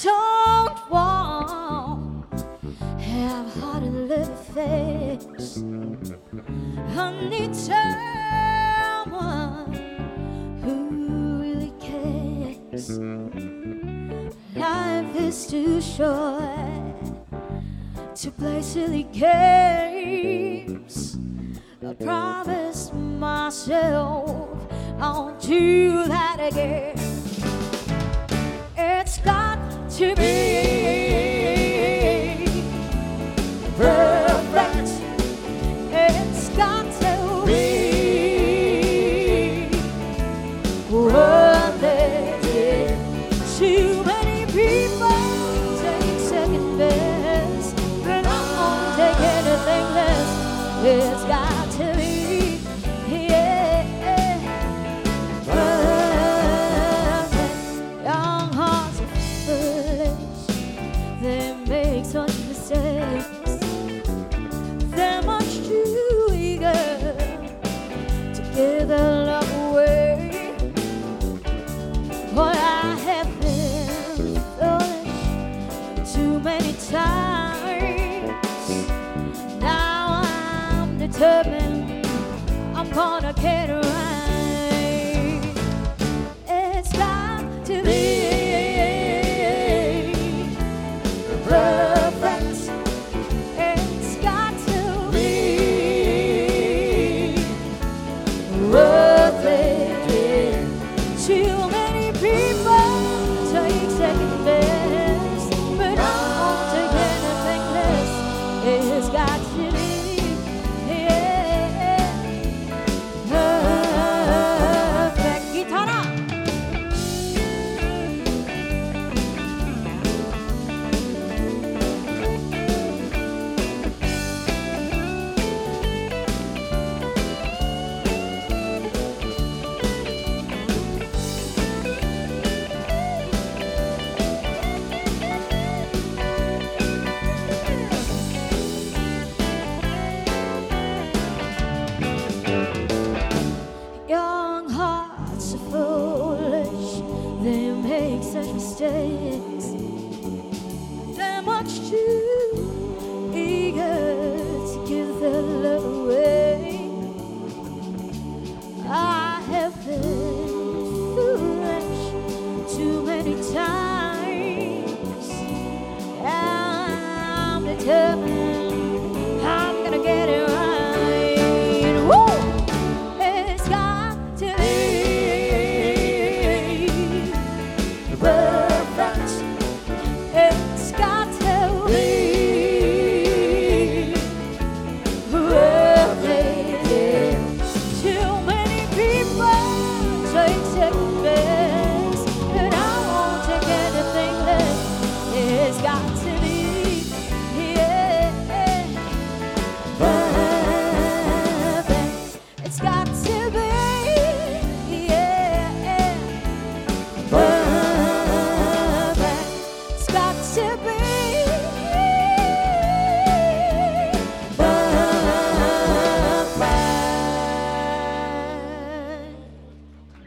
don't want half-hearted little face. I need someone who really cares. Life is too short to play silly games. I promised myself I'll do that again. It's got to be perfect. It's got to be worth it. Too many people take second best, but I won't take anything less. It's got to be, yeah, perfect. Young hearts are foolish. They make such mistakes. They're much too eager to give their love away. But I have been foolish too many times. Now I'm determined I'm gonna get it right. It's got to be perfect. It's got to be worth it. Too many people take second best, but I won't take anything less. It's got to be, yeah, perfect. Guitarra. Young hearts are foolish. They make such mistakes. They're much too eager to give their love away. I have been foolish too many times. I'm determined I'm gonna get it right. Woo! It's got to be perfect.